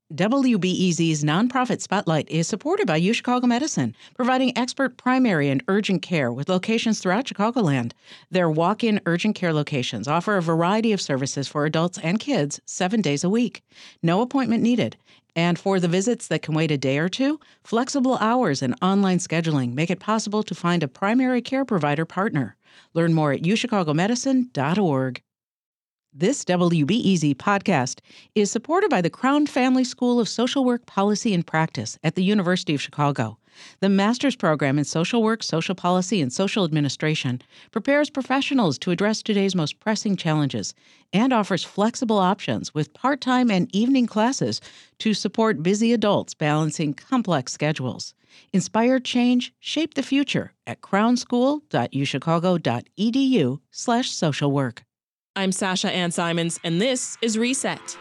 WBEZ's nonprofit Spotlight is supported by UChicago Medicine, providing expert primary and urgent care with locations throughout Chicagoland. Their walk-in urgent care locations offer a variety of services for adults and kids 7 days a week. No appointment needed. And for the visits that can wait a day or two, flexible hours and online scheduling make it possible to find a primary care provider partner. Learn more at uchicagomedicine.org. This WBEZ podcast is supported by the Crown Family School of Social Work Policy and Practice at the University of Chicago. The master's program in social work, social policy, and social administration prepares professionals to address today's most pressing challenges and offers flexible options with part-time and evening classes to support busy adults balancing complex schedules. Inspire change, shape the future at crownschool.uchicago.edu/socialwork. I'm Sasha Ann Simons, and this is Reset.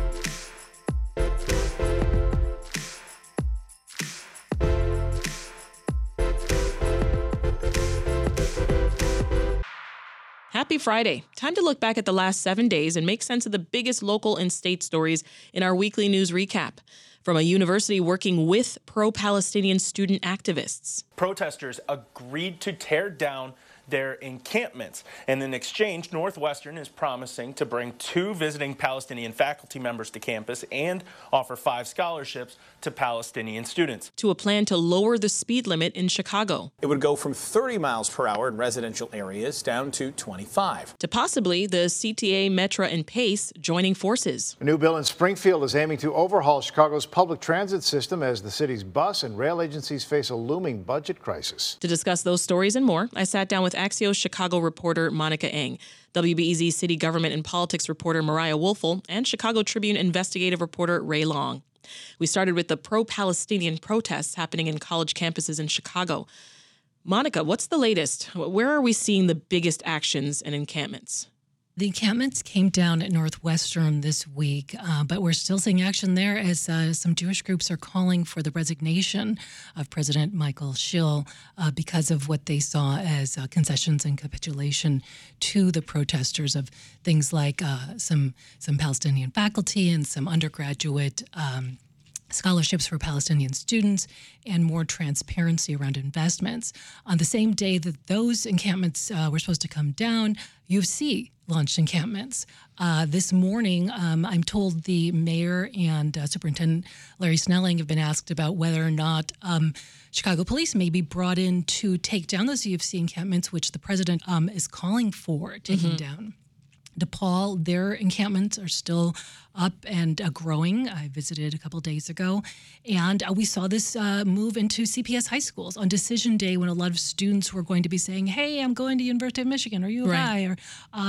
Happy Friday. Time to look back at the last 7 days and make sense of the biggest local and state stories in our weekly news recap. From a university working with pro-Palestinian student activists. Protesters agreed to tear down their encampments. And in exchange, Northwestern is promising to bring 2 visiting Palestinian faculty members to campus and offer 5 scholarships to Palestinian students. To a plan to lower the speed limit in Chicago. It would go from 30 miles per hour in residential areas down to 25. To possibly the CTA, Metra, and PACE joining forces. A new bill in Springfield is aiming to overhaul Chicago's public transit system as the city's bus and rail agencies face a looming budget crisis. To discuss those stories and more, I sat down with Axios Chicago reporter Monica Eng, WBEZ city government and politics reporter Mariah Woelfel, and Chicago Tribune investigative reporter Ray Long. We started with the pro-Palestinian protests happening in college campuses in Chicago. Monica, what's the latest? Where are we seeing the biggest actions and encampments? The encampments came down at Northwestern this week, but we're still seeing action there as some Jewish groups are calling for the resignation of President Michael Schill because of what they saw as concessions and capitulation to the protesters of things like some Palestinian faculty and some undergraduate scholarships for Palestinian students, and more transparency around investments. On the same day that those encampments were supposed to come down, U of C launched encampments. This morning, I'm told the mayor and Superintendent Larry Snelling have been asked about whether or not Chicago police may be brought in to take down those U of C encampments, which the president is calling for taking down. DePaul, their encampments are still up and growing. I visited a couple days ago, and we saw this move into CPS high schools on decision day when a lot of students were going to be saying, hey, I'm going to University of Michigan, or U of I, or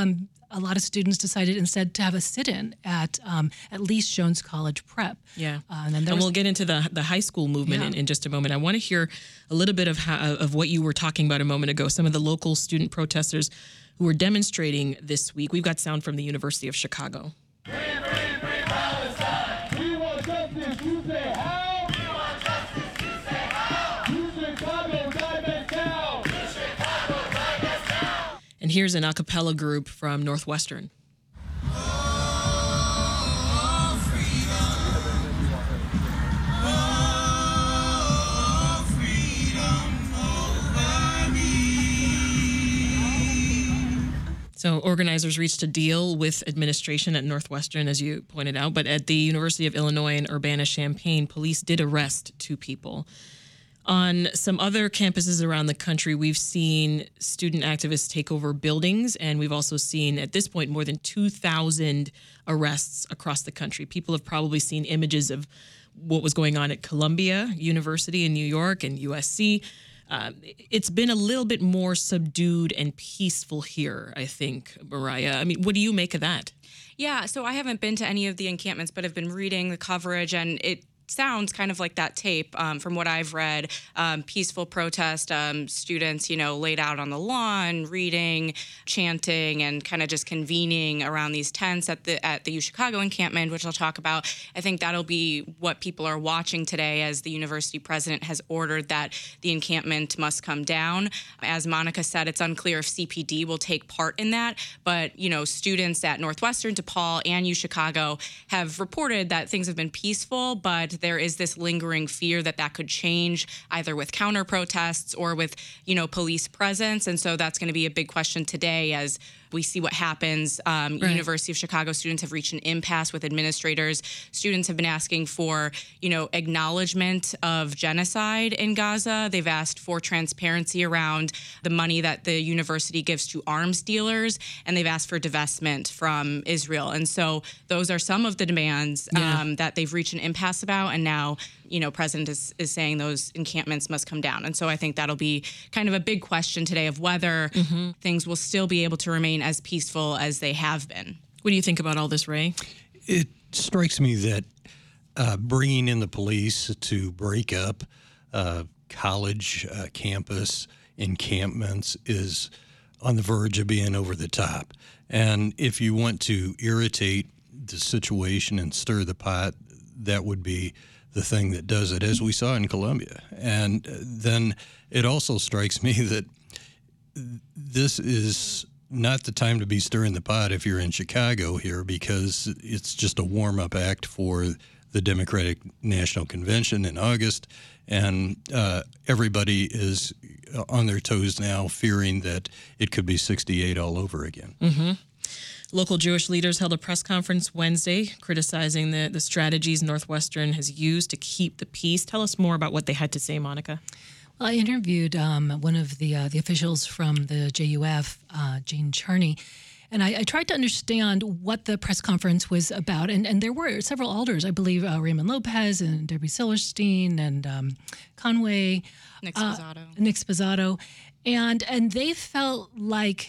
a lot of students decided instead to have a sit-in at least Jones College Prep. Yeah, and we'll get into the high school movement in just a moment. I want to hear a little bit of what you were talking about a moment ago, some of the local student protesters who are demonstrating this week. We've got sound from the University of Chicago. Free Palestine! We want justice, you say how? We want justice, you say how? You Chicago, dive down! You Chicago, dive down! And here's an a cappella group from Northwestern. So organizers reached a deal with administration at Northwestern, as you pointed out, but at the University of Illinois in Urbana-Champaign, police did arrest 2 people. On some other campuses around the country, we've seen student activists take over buildings, and we've also seen, at this point, more than 2,000 arrests across the country. People have probably seen images of what was going on at Columbia University in New York and USC. It's been a little bit more subdued and peaceful here, I think, Mariah. I mean, what do you make of that? Yeah, so I haven't been to any of the encampments, but I've been reading the coverage, and it sounds kind of like that tape from what I've read. Peaceful protest, students, laid out on the lawn, reading, chanting, and kind of just convening around these tents at the UChicago encampment, which I'll talk about. I think that'll be what people are watching today, as the university president has ordered that the encampment must come down. As Monica said, it's unclear if CPD will take part in that, but students at Northwestern, DePaul, and UChicago have reported that things have been peaceful, but there is this lingering fear that could change, either with counter protests or with, police presence. And so that's going to be a big question today as we see what happens. Right. University of Chicago students have reached an impasse with administrators. Students have been asking for, acknowledgement of genocide in Gaza. They've asked for transparency around the money that the university gives to arms dealers, and they've asked for divestment from Israel. And so those are some of the demands that they've reached an impasse about, and now president is saying those encampments must come down. And so I think that'll be kind of a big question today of whether things will still be able to remain as peaceful as they have been. What do you think about all this, Ray? It strikes me that bringing in the police to break up college campus encampments is on the verge of being over the top. And if you want to irritate the situation and stir the pot, that would be the thing that does it, as we saw in Columbia. And then it also strikes me that this is not the time to be stirring the pot if you're in Chicago here, because it's just a warm-up act for the Democratic National Convention in August, and everybody is on their toes now, fearing that it could be 68 all over again. Mm-hmm. Local Jewish leaders held a press conference Wednesday criticizing the strategies Northwestern has used to keep the peace. Tell us more about what they had to say, Monica. Well, I interviewed one of the officials from the JUF, Jane Charney, and I tried to understand what the press conference was about. And there were several alders, I believe, Raymond Lopez and Debbie Silverstein and Conway. Nick Spazzato. Nick Spazzato. And they felt like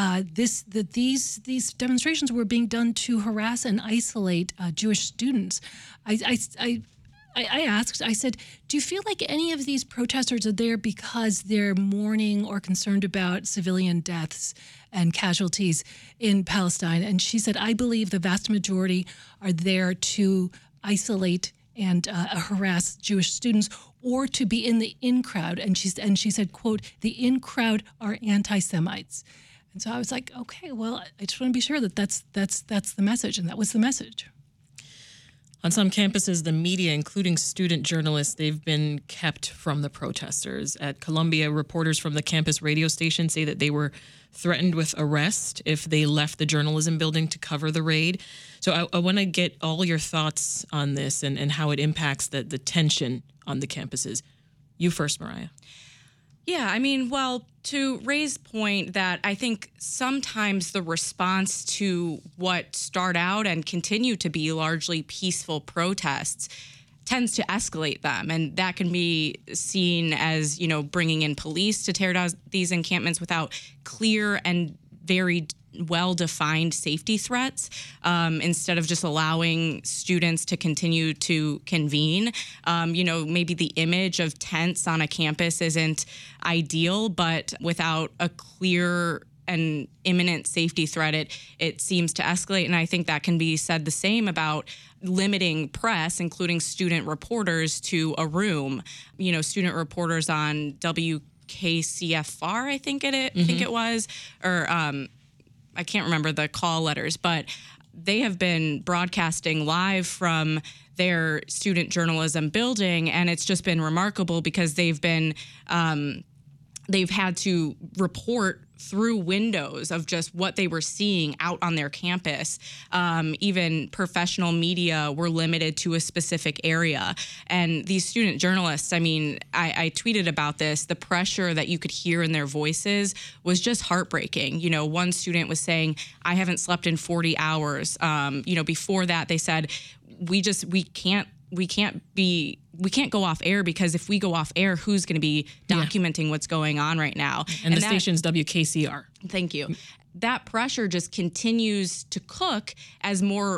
these demonstrations were being done to harass and isolate Jewish students. I asked, I said, do you feel like any of these protesters are there because they're mourning or concerned about civilian deaths and casualties in Palestine? And she said, I believe the vast majority are there to isolate and harass Jewish students, or to be in the in crowd. And she said, quote, the in crowd are anti-Semites. And so I was like, okay, well, I just want to be sure that that's the message, and that was the message. On some campuses, the media, including student journalists, they've been kept from the protesters. At Columbia, reporters from the campus radio station say that they were threatened with arrest if they left the journalism building to cover the raid. So I want to get all your thoughts on this and how it impacts the tension on the campuses. You first, Mariah. Yeah, I mean, well, to Ray's point that I think sometimes the response to what start out and continue to be largely peaceful protests tends to escalate them. And that can be seen as, bringing in police to tear down these encampments without clear and very well-defined safety threats, instead of just allowing students to continue to convene. Maybe the image of tents on a campus isn't ideal, but without a clear and imminent safety threat, it seems to escalate. And I think that can be said the same about limiting press, including student reporters, to a room. Student reporters on WKCFR, I think it was, or I can't remember the call letters, but they have been broadcasting live from their student journalism building, and it's just been remarkable because they've had to report through windows of just what they were seeing out on their campus. Even professional media were limited to a specific area. And these student journalists, I tweeted about this, the pressure that you could hear in their voices was just heartbreaking. One student was saying, I haven't slept in 40 hours. Before that, they said, we can't go off air, because if we go off air, who's going to be documenting what's going on right now? And the station's WKCR. Thank you. That pressure just continues to cook as more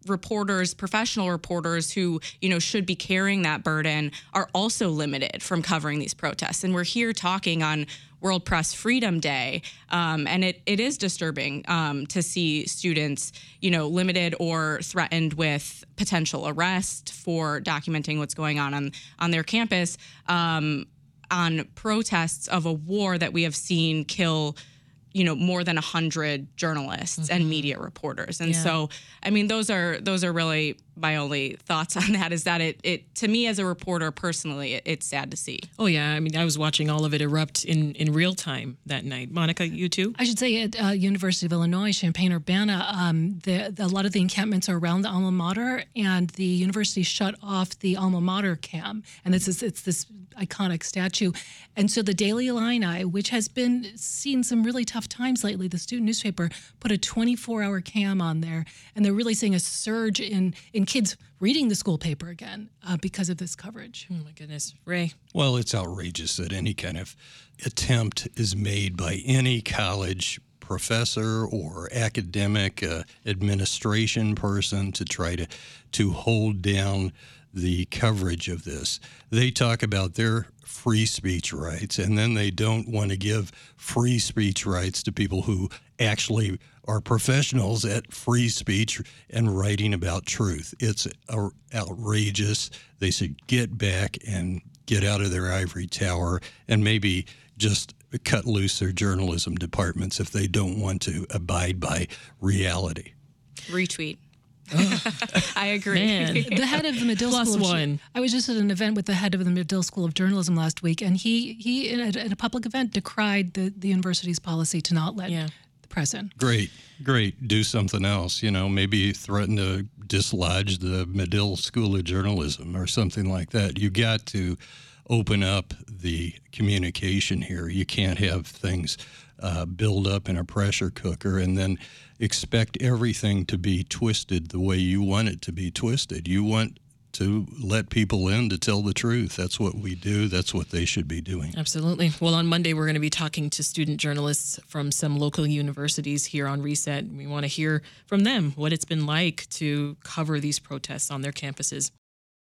reporters, professional reporters who, should be carrying that burden are also limited from covering these protests. And we're here talking on World Press Freedom Day. And it is disturbing to see students, limited or threatened with potential arrest for documenting what's going on their campus on protests of a war that we have seen kill more than 100 journalists and media reporters. And so, I mean, those are really my only thoughts on that, is that it to me as a reporter personally, it's sad to see. Oh, yeah. I mean, I was watching all of it erupt in real time that night. Monica, you too? I should say at University of Illinois, Champaign-Urbana, a lot of the encampments are around the alma mater, and the university shut off the alma mater cam. And it's this iconic statue. And so the Daily Illini, which has been seen some really tough times lately, the student newspaper, put a 24-hour cam on there. And they're really seeing a surge in kids reading the school paper again because of this coverage. Oh, my goodness. Ray? Well, it's outrageous that any kind of attempt is made by any college professor or academic administration person to try to hold down the coverage of this. They talk about their free speech rights, and then they don't want to give free speech rights to people who actually are professionals at free speech and writing about truth. It's outrageous. They should get back and get out of their ivory tower and maybe just cut loose their journalism departments if they don't want to abide by reality. Retweet. I agree. Man. The head of the Medill Plus School. one. I was just at an event with the head of the Medill School of Journalism last week, and he at a public event decried the university's policy to not let the press in. Great. Do something else. Maybe threaten to dislodge the Medill School of Journalism or something like that. You got to open up the communication here. You can't have things build up in a pressure cooker and then expect everything to be twisted the way you want it to be twisted. You want to let people in to tell the truth. That's what we do. That's what they should be doing. Absolutely. Well, on Monday, we're going to be talking to student journalists from some local universities here on Reset. We want to hear from them what it's been like to cover these protests on their campuses.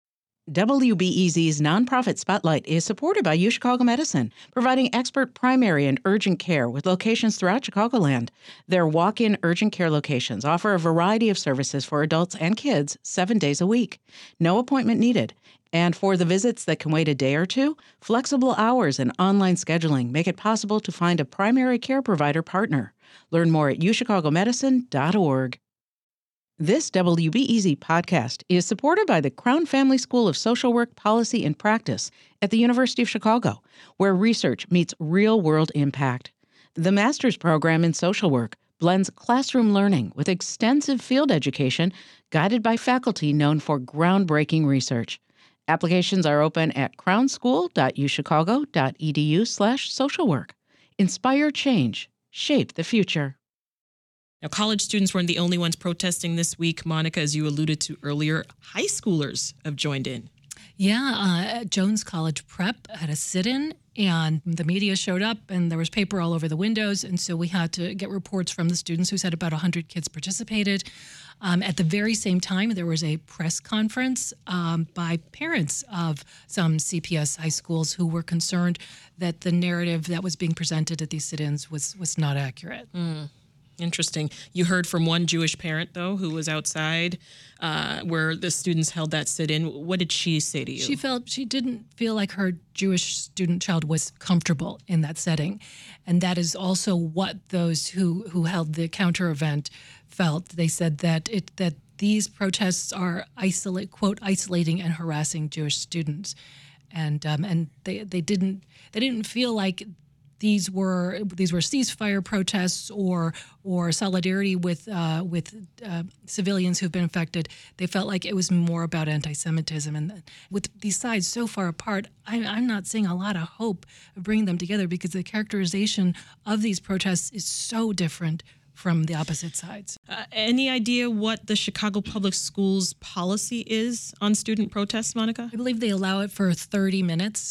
WBEZ's nonprofit Spotlight is supported by UChicago Medicine, providing expert primary and urgent care with locations throughout Chicagoland. Their walk-in urgent care locations offer a variety of services for adults and kids 7 days a week. No appointment needed. And for the visits that can wait a day or two, flexible hours and online scheduling make it possible to find a primary care provider partner. Learn more at uchicagomedicine.org. This WBEZ podcast is supported by the Crown Family School of Social Work, Policy, and Practice at the University of Chicago, where research meets real-world impact. The master's program in social work blends classroom learning with extensive field education guided by faculty known for groundbreaking research. Applications are open at crownschool.uchicago.edu/socialwork. Inspire change. Shape the future. Now, college students weren't the only ones protesting this week. Monica, as you alluded to earlier, high schoolers have joined in. Yeah, Jones College Prep had a sit-in, and the media showed up, and there was paper all over the windows, and so we had to get reports from the students, who said about 100 kids participated. At the very same time, there was a press conference by parents of some CPS high schools who were concerned that the narrative that was being presented at these sit-ins was not accurate. Interesting. You heard from one Jewish parent, though, who was outside where the students held that sit-in. What did she say to you? She didn't feel like her Jewish student child was comfortable in that setting. And that is also what those who held the counter event felt. They said that these protests are isolating and harassing Jewish students. And they didn't feel like these were ceasefire protests or solidarity with civilians who've been affected. They felt like it was more about anti-Semitism, and with these sides so far apart, I'm not seeing a lot of hope of bringing them together, because the characterization of these protests is so different from the opposite sides. Any idea what the Chicago Public Schools policy is on student protests, Monica? I believe they allow it for 30 minutes.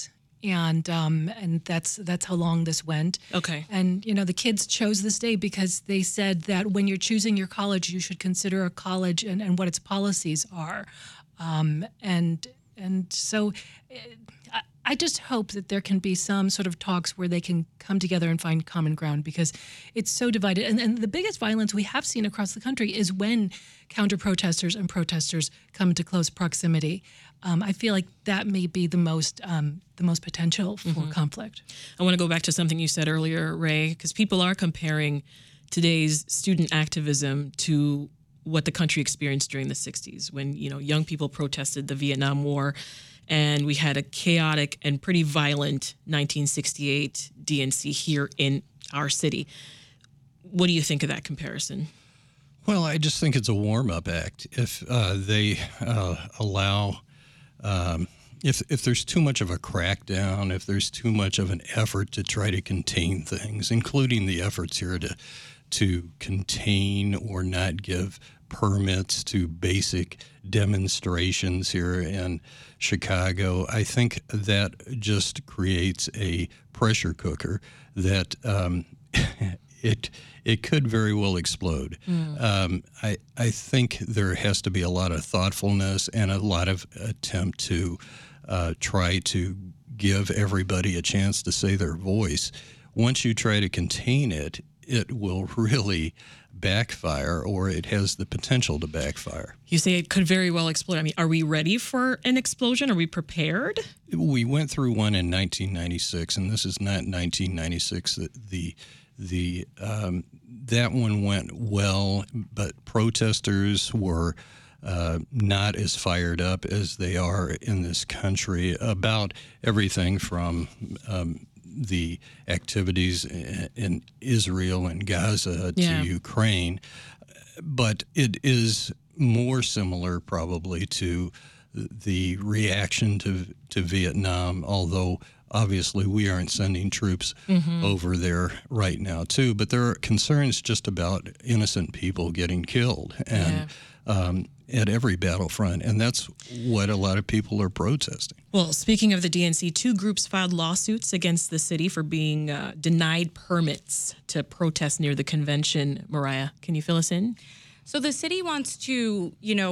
and that's how long this went. Okay. And the kids chose this day because they said that when you're choosing your college, you should consider a college and what its policies are, and so. I just hope that there can be some sort of talks where they can come together and find common ground, because it's so divided. And the biggest violence we have seen across the country is when counter-protesters and protesters come into close proximity. I feel like that may be the most potential for conflict. I want to go back to something you said earlier, Ray, because people are comparing today's student activism to what the country experienced during the 60s when, young people protested the Vietnam War. And we had a chaotic and pretty violent 1968 DNC here in our city. What do you think of that comparison? Well, I just think it's a warm-up act. If they allow, if there's too much of a crackdown, if there's too much of an effort to try to contain things, including the efforts here to contain or not give permits to basic demonstrations here in Chicago, I think that just creates a pressure cooker that it could very well explode. I think there has to be a lot of thoughtfulness and a lot of attempt to try to give everybody a chance to say their voice. Once you try to contain it, it will really backfire, or it has the potential to backfire. You say it could very well explode. I mean, are we ready for an explosion? Are we prepared? We went through one in 1996, and this is not 1996. That one went well, but protesters were not as fired up as they are in this country about everything from the activities in Israel and Gaza to Ukraine. But it is more similar probably to the reaction to Vietnam, although obviously we aren't sending troops over there right now too. But there are concerns just about innocent people getting killed and at every battlefront, and that's what a lot of people are protesting. Well, speaking of the DNC, 2 groups filed lawsuits against the city for being denied permits to protest near the convention. Mariah, can you fill us in? So the city wants to,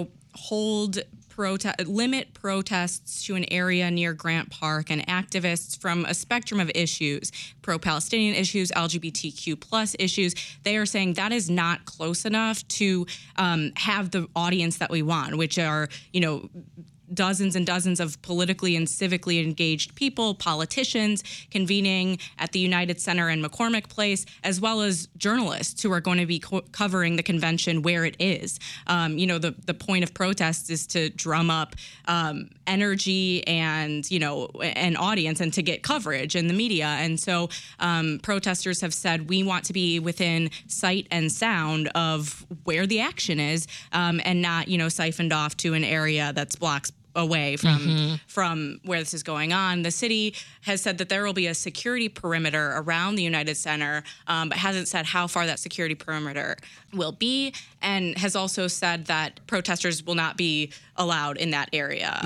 limit protests to an area near Grant Park, and activists from a spectrum of issues, pro-Palestinian issues, LGBTQ plus issues, they are saying that is not close enough to have the audience that we want, which are, dozens and dozens of politically and civically engaged people, politicians convening at the United Center in McCormick Place, as well as journalists who are going to be covering the convention where it is. The point of protests is to drum up energy and, an audience and to get coverage in the media. And so protesters have said, we want to be within sight and sound of where the action is, and not, siphoned off to an area that's blocks away from where this is going on. The city has said that there will be a security perimeter around the United Center, but hasn't said how far that security perimeter will be, and has also said that protesters will not be allowed in that area.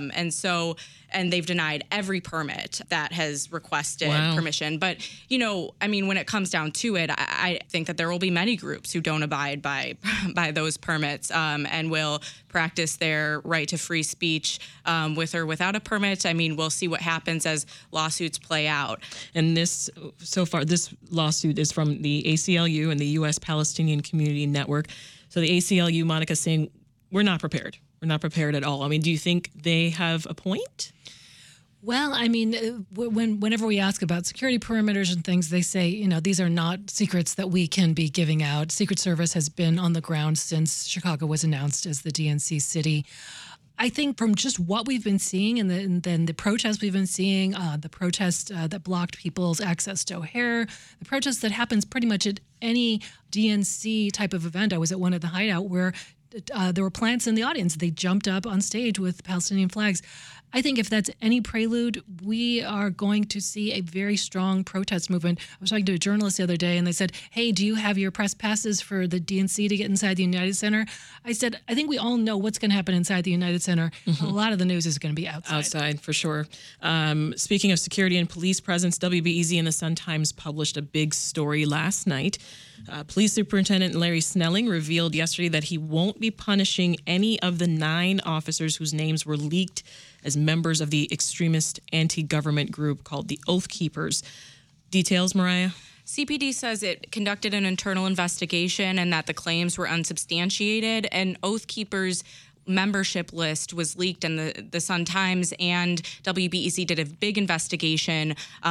And they've denied every permit that has requested permission. But, when it comes down to it, I think that there will be many groups who don't abide by those permits and will practice their right to free speech with or without a permit. We'll see what happens as lawsuits play out. And this lawsuit is from the ACLU and the U.S. Palestinian Community Network. So the ACLU, Monica, is saying, we're not prepared. We're not prepared at all. Do you think they have a point? Well, whenever we ask about security perimeters and things, they say, these are not secrets that we can be giving out. Secret Service has been on the ground since Chicago was announced as the DNC city. I think from just what we've been seeing and then the protests we've been seeing, the protest that blocked people's access to O'Hare, the protest that happens pretty much at any DNC type of event. I was at one at the Hideout where there were plants in the audience. They jumped up on stage with Palestinian flags. I think if that's any prelude, we are going to see a very strong protest movement. I was talking to a journalist the other day, and they said, hey, do you have your press passes for the DNC to get inside the United Center? I said, I think we all know what's going to happen inside the United Center. A lot of the news is going to be outside. Outside, for sure. Speaking of security and police presence, WBEZ and the Sun-Times published a big story last night. Police Superintendent Larry Snelling revealed yesterday that he won't be punishing any of the 9 officers whose names were leaked as members of the extremist anti-government group called the Oath Keepers. Details, Mariah? CPD says it conducted an internal investigation and that the claims were unsubstantiated, and Oath Keepers membership list was leaked, and the Sun-Times and WBEZ did a big investigation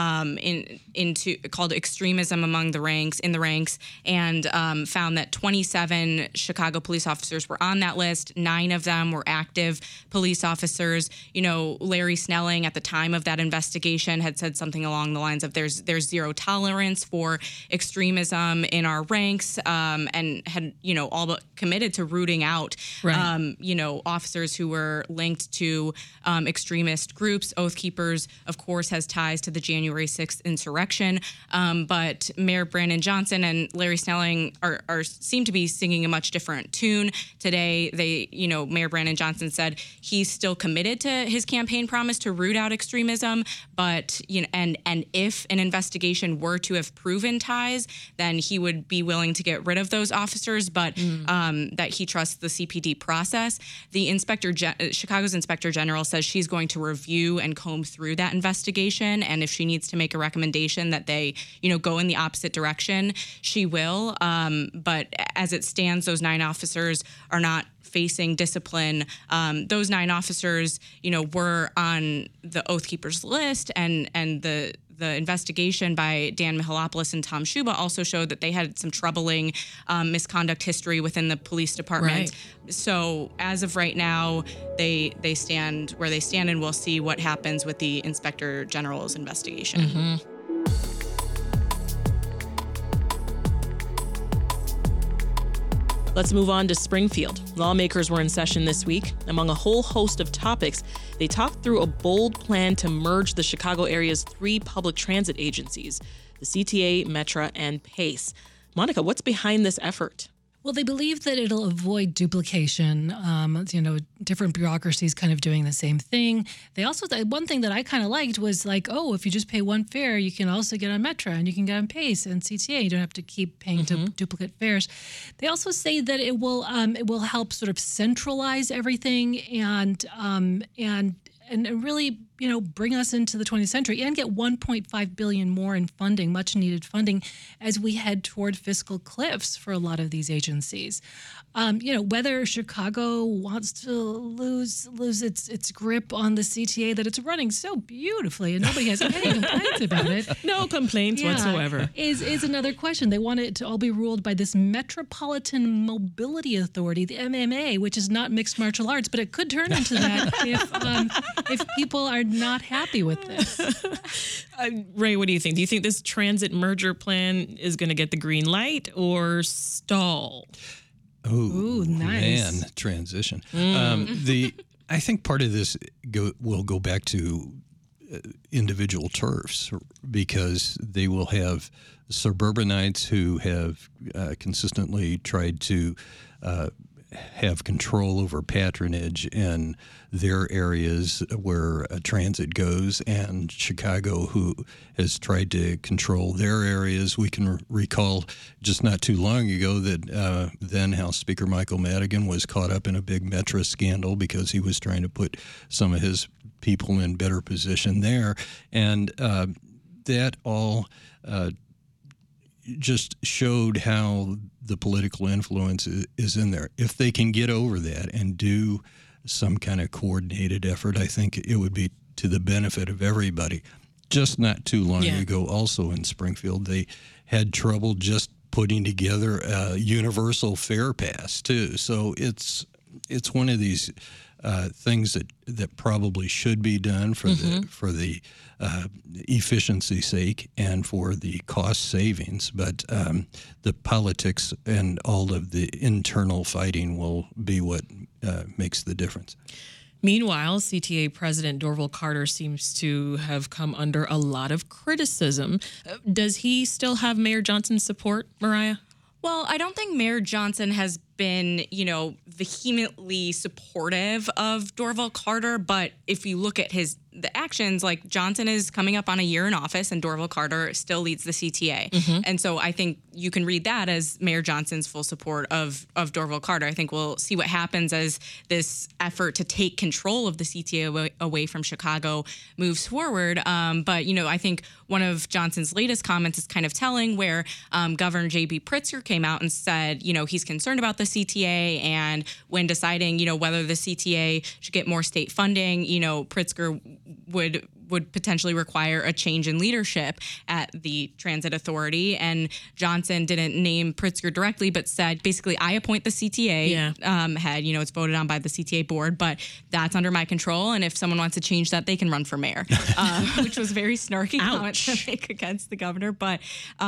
into called extremism among the ranks and found that 27 Chicago police officers were on that list. 9 of them were active police officers. You know, Larry Snelling at the time of that investigation had said something along the lines of there's zero tolerance for extremism in our ranks, and had all but committed to rooting out officers who were linked to extremist groups. Oath Keepers, of course, has ties to the January 6th insurrection. But Mayor Brandon Johnson and Larry Snelling seem to be singing a much different tune. Today, Mayor Brandon Johnson said he's still committed to his campaign promise to root out extremism. But, and if an investigation were to have proven ties, then he would be willing to get rid of those officers, but that he trusts the CPD process. The Chicago's Inspector General says she's going to review and comb through that investigation, and if she needs to make a recommendation that they, go in the opposite direction, she will. But as it stands, those 9 officers are not facing discipline. Those 9 officers, were on the Oath Keepers list, and the investigation by Dan Mihalopoulos and Tom Schuba also showed that they had some troubling misconduct history within the police department. Right. So as of right now, they stand where they stand, and we'll see what happens with the Inspector General's investigation. Mm-hmm. Let's move on to Springfield. Lawmakers were in session this week. Among a whole host of topics, they talked through a bold plan to merge the Chicago area's 3 public transit agencies, the CTA, Metra, and PACE. Monica, what's behind this effort? Well, they believe that it'll avoid duplication, different bureaucracies kind of doing the same thing. They also, one thing that I kind of liked was like, if you just pay one fare, you can also get on Metra and you can get on PACE and CTA. You don't have to keep paying duplicate fares. They also say that it will help sort of centralize everything and really, bring us into the 20th century and get $1.5 billion more in funding, much needed funding, as we head toward fiscal cliffs for a lot of these agencies. Whether Chicago wants to lose its grip on the CTA that it's running so beautifully and nobody has any complaints about it. No complaints whatsoever. Is another question. They want it to all be ruled by this Metropolitan Mobility Authority, the MMA, which is not mixed martial arts, but it could turn into that if people are not happy with this. Ray, what do you think? Do you think this transit merger plan is going to get the green light or stall? Ooh, nice. Man, transition. I think part of this will go back to individual turfs, because they will have suburbanites who have consistently tried to have control over patronage in their areas where transit goes, and Chicago, who has tried to control their areas. We can recall just not too long ago that then House Speaker Michael Madigan was caught up in a big Metra scandal because he was trying to put some of his people in better position there, and that all just showed how the political influence is in there. If they can get over that and do some kind of coordinated effort, I think it would be to the benefit of everybody. Just not too long ago, also in Springfield, they had trouble just putting together a universal fare pass too. So it's one of these things that probably should be done for the efficiency's sake and for the cost savings, but the politics and all of the internal fighting will be what makes the difference. Meanwhile, CTA President Dorval Carter seems to have come under a lot of criticism. Does he still have Mayor Johnson's support, Mariah? Well, I don't think Mayor Johnson has been, vehemently supportive of Dorval Carter, but if you look at the actions, like Johnson is coming up on a year in office and Dorval Carter still leads the CTA. Mm-hmm. And so I think you can read that as Mayor Johnson's full support of Dorval Carter. I think we'll see what happens as this effort to take control of the CTA away from Chicago moves forward. But, I think one of Johnson's latest comments is kind of telling, where Governor J.B. Pritzker came out and said, he's concerned about the CTA, and when deciding, whether the CTA should get more state funding, Pritzker would potentially require a change in leadership at the Transit Authority. And Johnson didn't name Pritzker directly, but said, basically, I appoint the CTA head. It's voted on by the CTA board, but that's under my control. And if someone wants to change that, they can run for mayor, which was a very snarky comment to make against the governor. But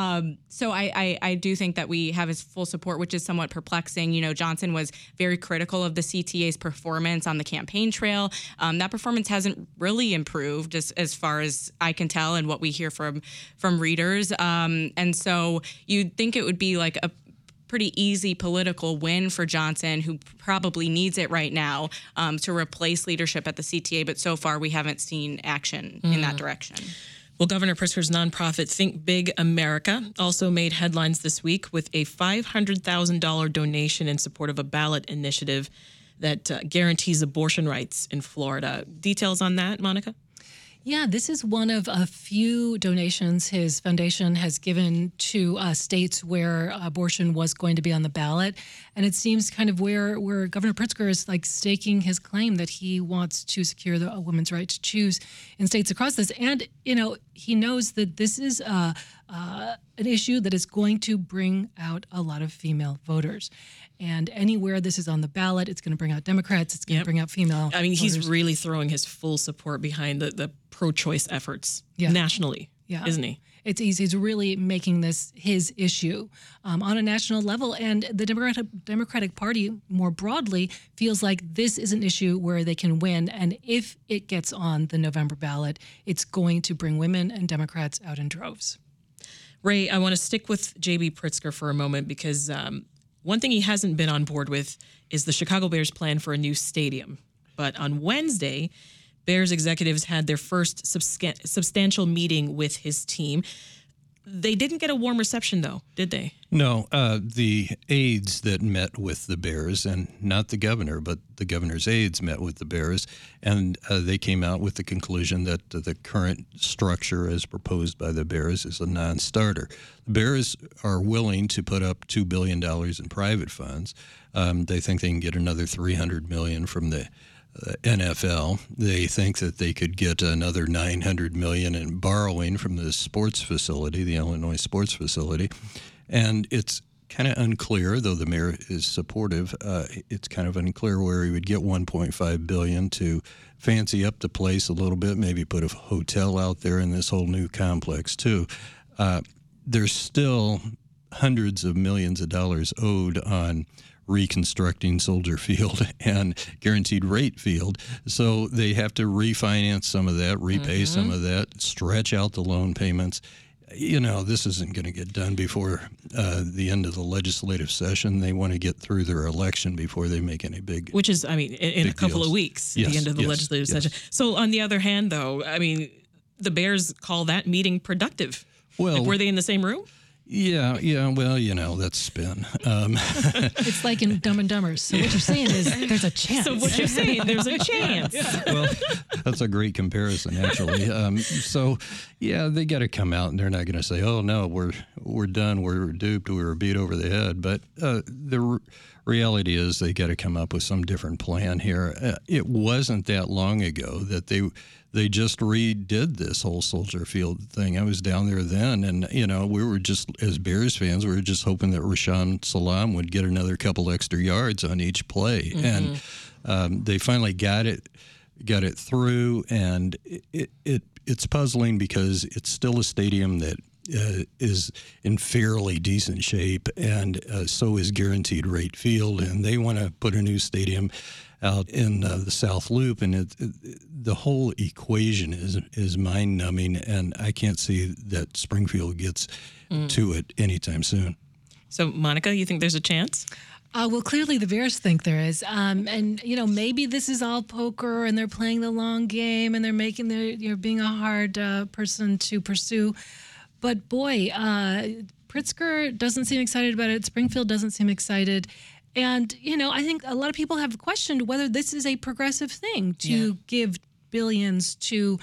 so I do think that we have his full support, which is somewhat perplexing. Johnson was very critical of the CTA's performance on the campaign trail. That performance hasn't really improved as far as I can tell and what we hear from readers. And so you'd think it would be like a pretty easy political win for Johnson, who probably needs it right now, to replace leadership at the CTA. But so far, we haven't seen action in that direction. Well, Governor Pritzker's nonprofit Think Big America also made headlines this week with a $500,000 donation in support of a ballot initiative that guarantees abortion rights in Florida. Details on that, Monica? Yeah, this is one of a few donations his foundation has given to states where abortion was going to be on the ballot. And it seems kind of where Governor Pritzker is like staking his claim that he wants to secure a woman's right to choose in states across this. And, he knows that this is an issue that is going to bring out a lot of female voters. And anywhere this is on the ballot, it's going to bring out Democrats. It's going to bring out female voters. He's really throwing his full support behind the pro-choice efforts nationally, isn't he? It's easy. He's really making this his issue on a national level. And the Democratic Party, more broadly, feels like this is an issue where they can win. And if it gets on the November ballot, it's going to bring women and Democrats out in droves. Ray, I want to stick with J.B. Pritzker for a moment because one thing he hasn't been on board with is the Chicago Bears' plan for a new stadium. But on Wednesday, Bears executives had their first substantial meeting with his team. They didn't get a warm reception, though, did they? No, the aides that met with the Bears, and not the governor, but the governor's aides met with the Bears, and they came out with the conclusion that the current structure as proposed by the Bears is a non-starter. The Bears are willing to put up $2 billion in private funds. They think they can get another $300 million from the NFL. They think that they could get another $900 million in borrowing from the sports facility, the Illinois sports facility. And it's kind of unclear, though the mayor is supportive, it's kind of unclear where he would get $1.5 billion to fancy up the place a little bit, maybe put a hotel out there in this whole new complex, too. There's still hundreds of millions of dollars owed on reconstructing Soldier Field and Guaranteed Rate Field. So they have to refinance some of that, repay some of that, stretch out the loan payments. This isn't going to get done before the end of the legislative session. They want to get through their election before they make any big Which is, in a couple of weeks, the end of the legislative session. So on the other hand, though, the Bears call that meeting productive. Well, were they in the same room? Yeah. Well, that's spin. It's like in Dumb and Dumber. So what you're saying is there's a chance. So what you're saying, there's a chance. Well, that's a great comparison, actually. They got to come out, and they're not going to say, "Oh no, we're done, we're duped, we were beat over the head." But the reality is, they got to come up with some different plan here. It wasn't that long ago that they just redid this whole Soldier Field thing. I was down there then, and, we were just, as Bears fans, we were just hoping that Rashaan Salaam would get another couple extra yards on each play. Mm-hmm. And they finally got it through, and it's puzzling because it's still a stadium that is in fairly decent shape, and so is Guaranteed Rate Field, and they want to put a new stadium out in the South Loop, and the whole equation is mind-numbing, and I can't see that Springfield gets to it anytime soon. So, Monica, you think there's a chance? Well, clearly the Bears think there is. And, maybe this is all poker and they're playing the long game and they're making being a hard person to pursue. But boy, Pritzker doesn't seem excited about it. Springfield doesn't seem excited. And, I think a lot of people have questioned whether this is a progressive thing to give billions to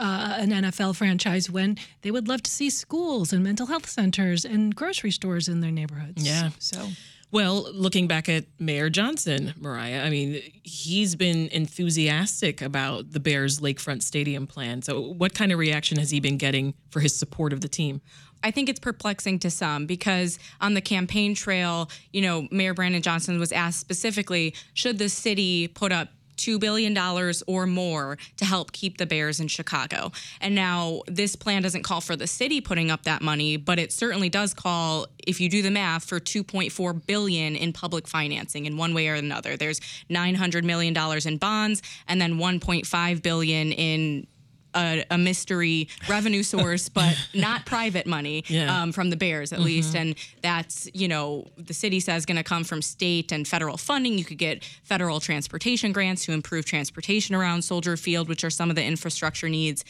an NFL franchise when they would love to see schools and mental health centers and grocery stores in their neighborhoods. Yeah. So, well, looking back at Mayor Johnson, Mariah, I mean, he's been enthusiastic about the Bears Lakefront Stadium plan. So what kind of reaction has he been getting for his support of the team? I think it's perplexing to some because on the campaign trail, Mayor Brandon Johnson was asked specifically, should the city put up $2 billion or more to help keep the Bears in Chicago. And now this plan doesn't call for the city putting up that money, but it certainly does call, if you do the math, for $2.4 billion in public financing in one way or another. There's $900 million in bonds and then $1.5 billion in a mystery revenue source, but not private money from the Bears, at least. And that's, the city says going to come from state and federal funding. You could get federal transportation grants to improve transportation around Soldier Field, which are some of the infrastructure needs.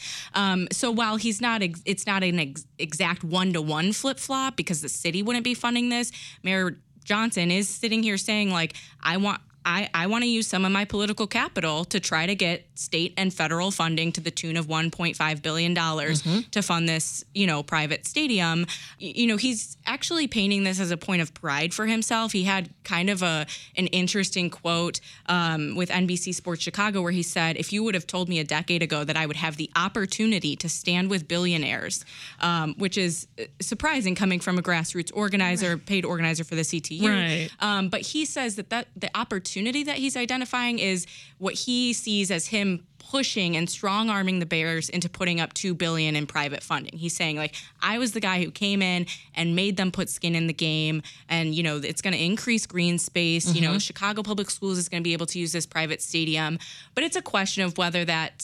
So while it's not an exact one-to-one flip-flop because the city wouldn't be funding this, Mayor Johnson is sitting here saying, like, I want to use some of my political capital to try to get state and federal funding to the tune of $1.5 billion to fund this, private stadium. He's actually painting this as a point of pride for himself. He had kind of an interesting quote with NBC Sports Chicago where he said, if you would have told me a decade ago that I would have the opportunity to stand with billionaires, which is surprising coming from a grassroots organizer, paid organizer for the CTU. Right. But he says that the opportunity that he's identifying is what he sees as him pushing and strong-arming the Bears into putting up $2 billion in private funding. He's saying, like, I was the guy who came in and made them put skin in the game, and, it's going to increase green space. Chicago Public Schools is going to be able to use this private stadium. But it's a question of whether that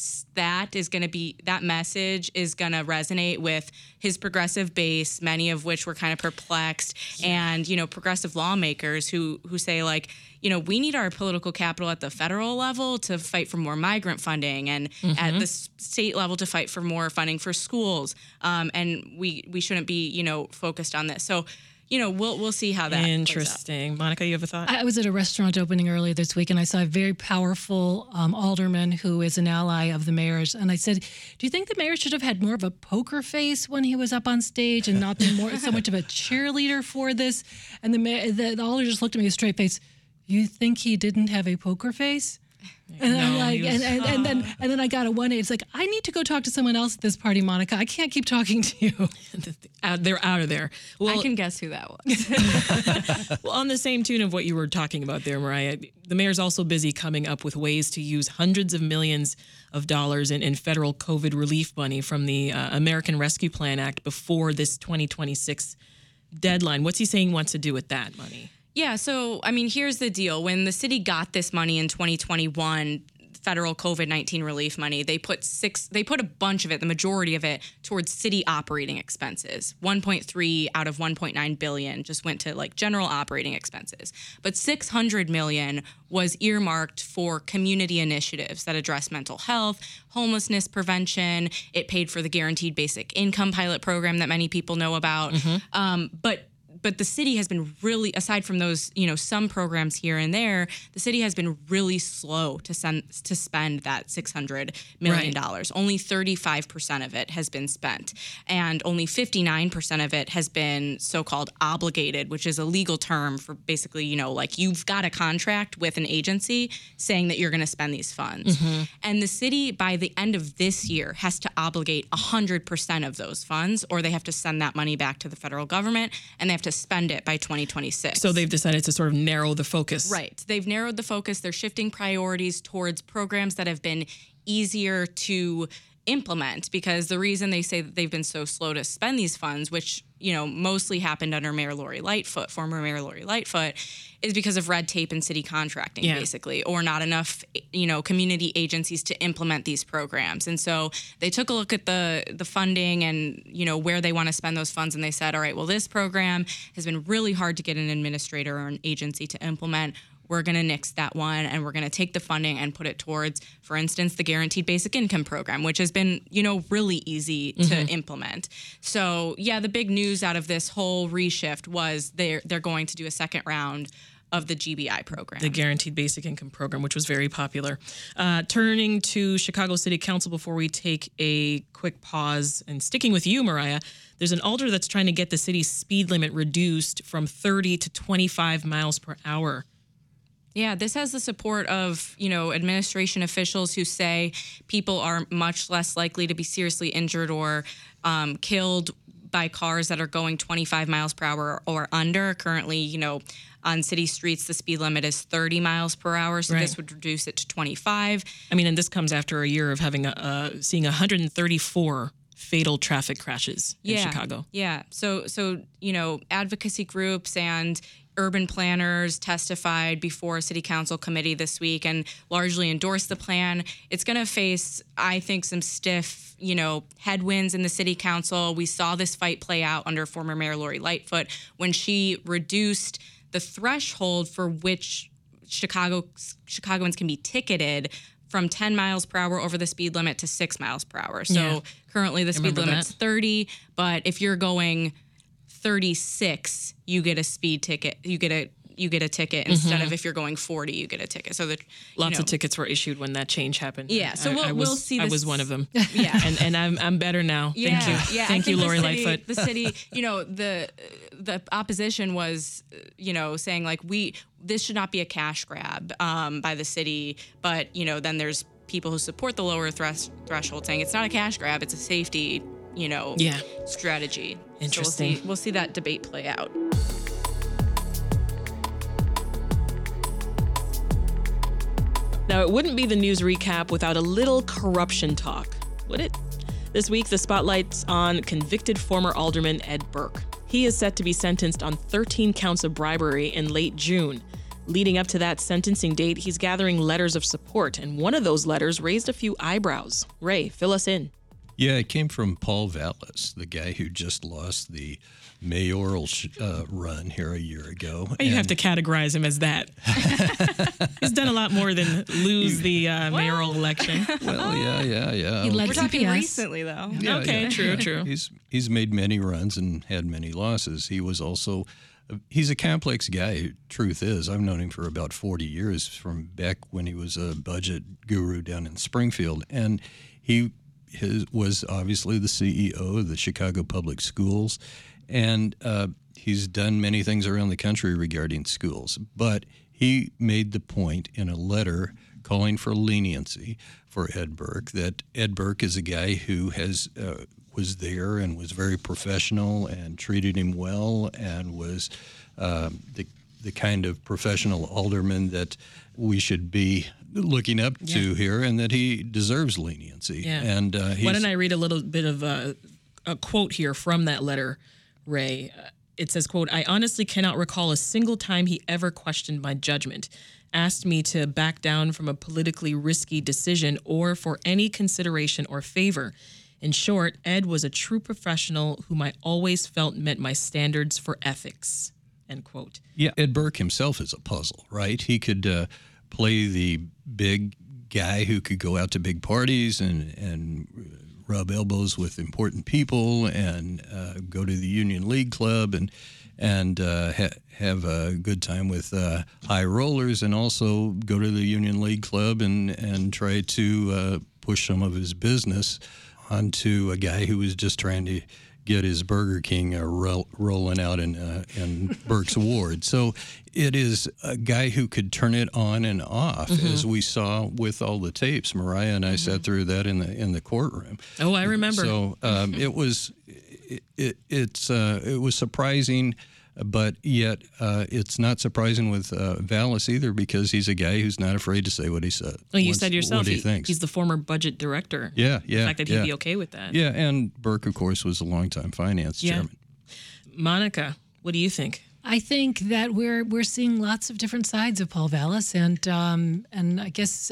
message is going to resonate with his progressive base, many of which were kind of perplexed, and, progressive lawmakers who say, like, we need our political capital at the federal level to fight for more migrant funding and at the state level to fight for more funding for schools. And we shouldn't be, focused on this. So, we'll see how that Interesting. plays out. Monica, you have a thought? I was at a restaurant opening earlier this week, and I saw a very powerful alderman who is an ally of the mayor's. And I said, do you think the mayor should have had more of a poker face when he was up on stage and not been so much of a cheerleader for this? And the alderman just looked at me with a straight face. You think he didn't have a poker face? And I'm like, and then I got a 1-8. It's like, I need to go talk to someone else at this party, Monica. I can't keep talking to you. They're out of there. Well, I can guess who that was. Well, on the same tune of what you were talking about there, Mariah, the mayor's also busy coming up with ways to use hundreds of millions of dollars in federal COVID relief money from the American Rescue Plan Act before this 2026 deadline. What's he saying he wants to do with that money? Yeah, so, here's the deal. When the city got this money in 2021, federal COVID-19 relief money, they put a bunch of it, the majority of it, towards city operating expenses. 1.3 out of 1.9 billion just went to general operating expenses. But 600 million was earmarked for community initiatives that address mental health, homelessness prevention. It paid for the Guaranteed Basic Income pilot program that many people know about. But the city has been really, aside from those, some programs here and there, the city has been really slow to spend that $600 million. Right. Only 35% of it has been spent. And only 59% of it has been so-called obligated, which is a legal term for basically, you've got a contract with an agency saying that you're going to spend these funds. And the city, by the end of this year, has to obligate 100% of those funds, or they have to send that money back to the federal government, and they have to spend it by 2026. So they've decided to sort of narrow the focus. Right. They've narrowed the focus. They're shifting priorities towards programs that have been easier to implement, because the reason they say that they've been so slow to spend these funds, which, mostly happened under Mayor Lori Lightfoot, former Mayor Lori Lightfoot, is because of red tape and city contracting, basically, or not enough, community agencies to implement these programs. And so they took a look at the funding and, where they want to spend those funds. And they said, all right, well, this program has been really hard to get an administrator or an agency to implement. We're going to nix that one, and we're going to take the funding and put it towards, for instance, the Guaranteed Basic Income Program, which has been, really easy to implement. So, the big news out of this whole reshift was they're going to do a second round of the GBI program. The Guaranteed Basic Income Program, which was very popular. Turning to Chicago City Council before we take a quick pause, and sticking with you, Mariah, there's an alder that's trying to get the city's speed limit reduced from 30 to 25 miles per hour. Yeah, this has the support of, administration officials who say people are much less likely to be seriously injured or killed by cars that are going 25 miles per hour or under. Currently, on city streets, the speed limit is 30 miles per hour, so this would reduce it to 25. I mean, and this comes after a year of having seeing 134 fatal traffic crashes in Chicago. Yeah, so advocacy groups and urban planners testified before a city council committee this week and largely endorsed the plan. It's going to face, I think, some stiff, headwinds in the city council. We saw this fight play out under former Mayor Lori Lightfoot when she reduced the threshold for which Chicagoans can be ticketed from 10 miles per hour over the speed limit to 6 miles per hour. So currently the speed limit's 30, but if you're going 36, you get a speed ticket. You get a ticket instead of if you're going 40, you get a ticket. So that lots of tickets were issued when that change happened. Yeah, so we'll see. I was one of them. Yeah, and I'm better now. Yeah, Thank you. Yeah, Thank you, Lori Lightfoot. The city, the opposition was, saying like this should not be a cash grab by the city, but then there's people who support the lower threshold saying it's not a cash grab, it's a safety strategy. Interesting. So we'll see that debate play out. Now, it wouldn't be the news recap without a little corruption talk, would it? This week, the spotlight's on convicted former alderman Ed Burke. He is set to be sentenced on 13 counts of bribery in late June. Leading up to that sentencing date, he's gathering letters of support, and one of those letters raised a few eyebrows. Ray, fill us in. Yeah, it came from Paul Vallis, the guy who just lost the mayoral run here a year ago. You have to categorize him as that. He's done a lot more than lose the mayoral election. Well, yeah. He led We're talking CPS. recently, though. Yeah, okay, yeah. True. He's made many runs and had many losses. He was also, he's a complex guy. Truth is, I've known him for about 40 years, from back when he was a budget guru down in Springfield. And he was obviously the CEO of the Chicago Public Schools. And he's done many things around the country regarding schools. But he made the point in a letter calling for leniency for Ed Burke, that Ed Burke is a guy who was there and was very professional and treated him well and was the kind of professional alderman that we should be looking up to here, and that he deserves leniency. Yeah. And why don't I read a little bit of a quote here from that letter, Ray? It says, quote, "I honestly cannot recall a single time he ever questioned my judgment, asked me to back down from a politically risky decision, or for any consideration or favor. In short, Ed was a true professional whom I always felt met my standards for ethics," end quote. Yeah, Ed Burke himself is a puzzle, right? He could play the big guy who could go out to big parties and rub elbows with important people and go to the Union League Club and have a good time with high rollers, and also go to the Union League Club and try to push some of his business onto a guy who was just trying to get his Burger King rolling out in Burke's ward. So it is a guy who could turn it on and off, as we saw with all the tapes. Mariah and I sat through that in the courtroom. Oh, I remember. So it was surprising But yet, it's not surprising with Vallis either, because he's a guy who's not afraid to say what he said. Well, you said yourself, what he thinks. He's the former budget director. Yeah. The fact that he'd be okay with that. Yeah, and Burke, of course, was a longtime finance chairman. Monica, what do you think? I think that we're seeing lots of different sides of Paul Vallis, and I guess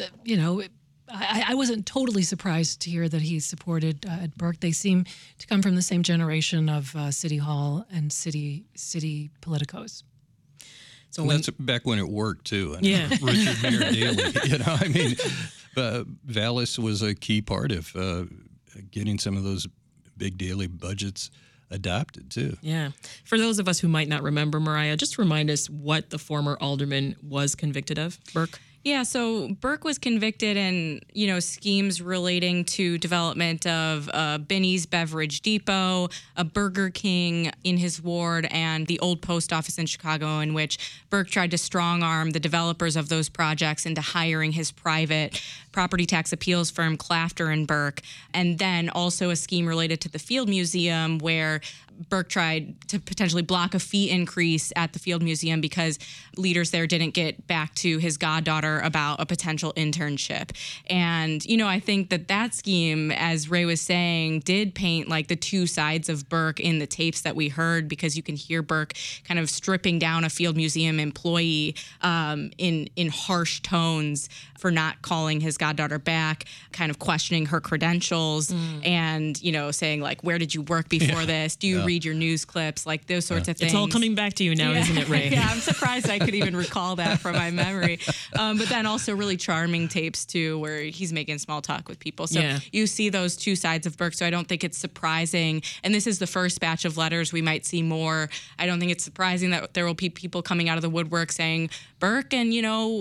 I wasn't totally surprised to hear that he supported Ed Burke. They seem to come from the same generation of City Hall and city politicos. So that's back when it worked too. And Yeah. Richard Mayor Daley. Vallis was a key part of getting some of those big Daley budgets adopted too. Yeah. For those of us who might not remember, Mariah, just remind us what the former alderman was convicted of, Burke. Yeah, so Burke was convicted in, schemes relating to development of Binny's Beverage Depot, a Burger King in his ward, and the old post office in Chicago, in which Burke tried to strong-arm the developers of those projects into hiring his private property tax appeals firm, Clafter and Burke, and then also a scheme related to the Field Museum where Burke tried to potentially block a fee increase at the Field Museum because leaders there didn't get back to his goddaughter about a potential internship. And, I think that scheme, as Ray was saying, did paint like the two sides of Burke in the tapes that we heard, because you can hear Burke kind of stripping down a Field Museum employee in harsh tones for not calling his goddaughter back, kind of questioning her credentials and, saying like, where did you work before this? Do you read your news clips? Like those sorts of things. It's all coming back to you now, isn't it, Ray? Yeah, I'm surprised I could even recall that from my memory. But then also really charming tapes too, where he's making small talk with people. So you see those two sides of Burke. So I don't think it's surprising. And this is the first batch of letters. We might see more. I don't think it's surprising that there will be people coming out of the woodwork saying Burke and,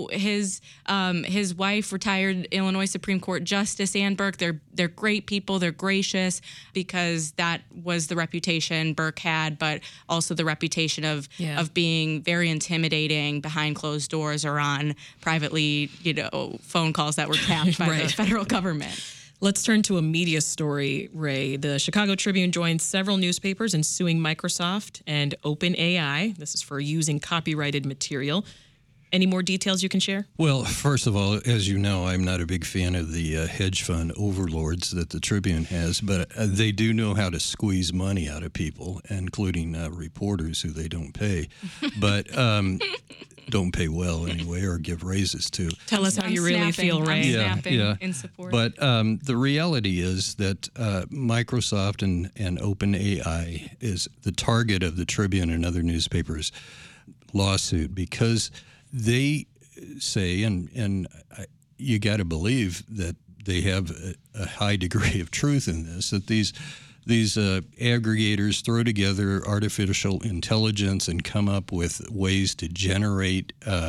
his wife, retired Illinois Supreme Court Justice Ann Burke, they're great people. They're gracious, because that was the reputation Burke had, but also the reputation of being very intimidating behind closed doors or on privately, phone calls that were tapped by the federal government. Let's turn to a media story, Ray. The Chicago Tribune joined several newspapers in suing Microsoft and OpenAI. This is for using copyrighted material. Any more details you can share? Well, first of all, as you know, I'm not a big fan of the hedge fund overlords that the Tribune has, but they do know how to squeeze money out of people, including reporters who they don't pay, but don't pay well anyway, or give raises to. Tell us how you really feel, Ray. I'm snapping in support. But the reality is that Microsoft and OpenAI is the target of the Tribune and other newspapers' lawsuit, because they say, and you got to believe that they have a high degree of truth in this, that these aggregators throw together artificial intelligence and come up with ways to generate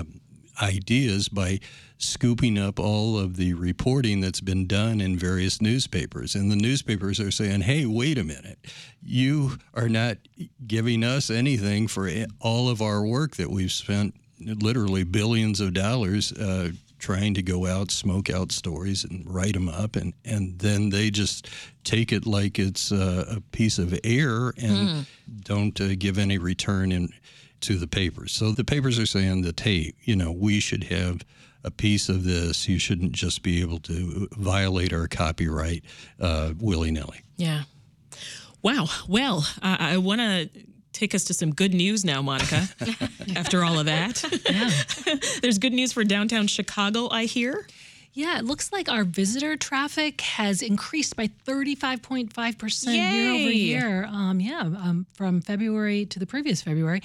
ideas by scooping up all of the reporting that's been done in various newspapers. And the newspapers are saying, hey, wait a minute, you are not giving us anything for all of our work that we've spent literally billions of dollars trying to go out, smoke out stories and write them up, and then they just take it like it's a piece of air and don't give any return to the papers. So the papers are saying that, hey, we should have a piece of this. You shouldn't just be able to violate our copyright willy-nilly. Yeah. Wow. Well, I want to take us to some good news now, Monica, after all of that. Yeah. There's good news for downtown Chicago, I hear. Yeah, it looks like our visitor traffic has increased by 35.5% year over year. From February to the previous February.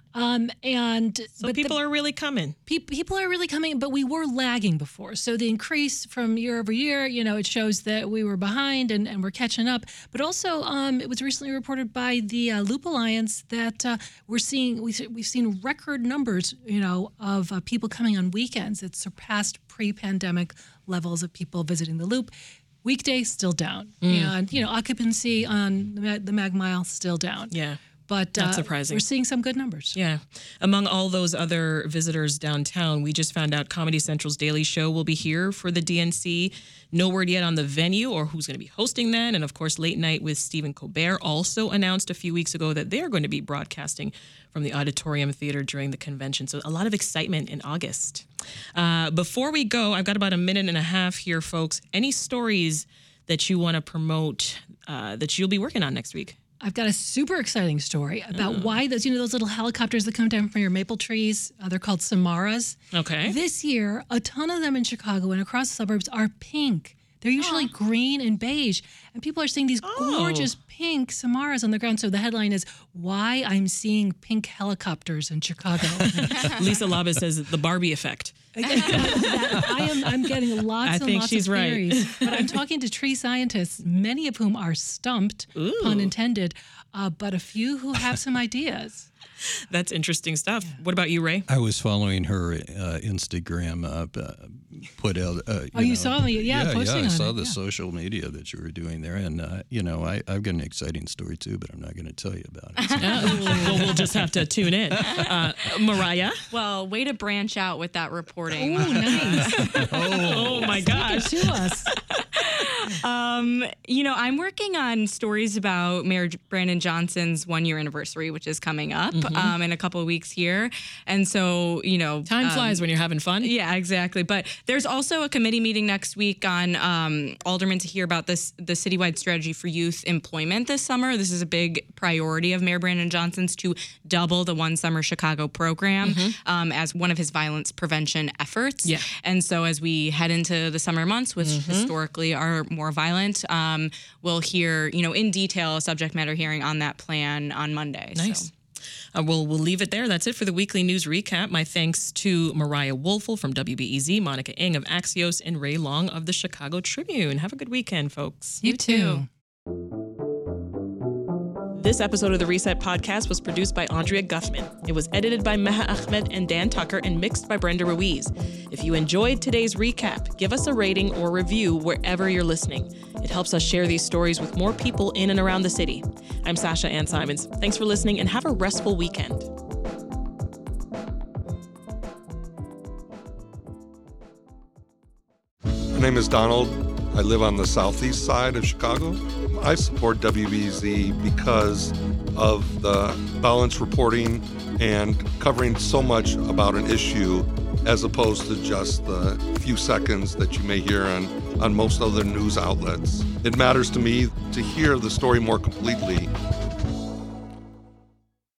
So people are really coming. People are really coming, but we were lagging before. So the increase from year over year, it shows that we were behind and we're catching up. But also, it was recently reported by the Loop Alliance that we've seen record numbers, of people coming on weekends. It's surpassed pre-pandemic levels of people visiting the Loop. Weekday still down, and occupancy on the Mag Mile still down. Yeah. but Not surprising. we're seeing some good numbers. Yeah. Among all those other visitors downtown, we just found out Comedy Central's Daily Show will be here for the DNC. No word yet on the venue or who's going to be hosting that. And of course, Late Night with Stephen Colbert also announced a few weeks ago that they're going to be broadcasting from the Auditorium Theater during the convention. So a lot of excitement in August. Before we go, I've got about a minute and a half here, folks. Any stories that you want to promote that you'll be working on next week? I've got a super exciting story about why those little helicopters that come down from your maple trees, they're called Samaras. Okay. This year, a ton of them in Chicago and across the suburbs are pink. They're usually green and beige. And people are seeing these gorgeous pink Samaras on the ground. So the headline is, Why I'm Seeing Pink Helicopters in Chicago. Lisa Labas says the Barbie effect. I'm getting lots and lots of theories. Right. But I'm talking to tree scientists, many of whom are stumped, pun intended, but a few who have some ideas. That's interesting stuff. Yeah. What about you, Ray? I was following her Instagram put out. You saw me? Yeah, posting on I saw it, the social media that you were doing there. And, I've got an exciting story, too, but I'm not going to tell you about it. Well, we'll just have to tune in. Mariah? Well, way to branch out with that reporting. Oh, nice. Oh, my gosh. Speak it to us. I'm working on stories about Mayor Brandon Johnson's 1-year anniversary, which is coming up in a couple of weeks here. And so, time flies when you're having fun. Yeah, exactly. But there's also a committee meeting next week on Alderman to hear about the citywide strategy for youth employment this summer. This is a big priority of Mayor Brandon Johnson's to double the One Summer Chicago program as one of his violence prevention efforts. Yeah. And so as we head into the summer months, which historically are more violent, we'll hear, in detail a subject matter hearing on that plan on Monday. Nice. So. We'll leave it there. That's it for the weekly news recap. My thanks to Mariah Woelfel from WBEZ, Monica Ng of Axios, and Ray Long of the Chicago Tribune. Have a good weekend, folks. You too. This episode of the Reset Podcast was produced by Andrea Guffman. It was edited by Meha Ahmed and Dan Tucker and mixed by Brenda Ruiz. If you enjoyed today's recap, give us a rating or review wherever you're listening. It helps us share these stories with more people in and around the city. I'm Sasha Ann Simons. Thanks for listening and have a restful weekend. My name is Donald. I live on the southeast side of Chicago. I support WBZ because of the balanced reporting and covering so much about an issue as opposed to just the few seconds that you may hear on most other news outlets. It matters to me to hear the story more completely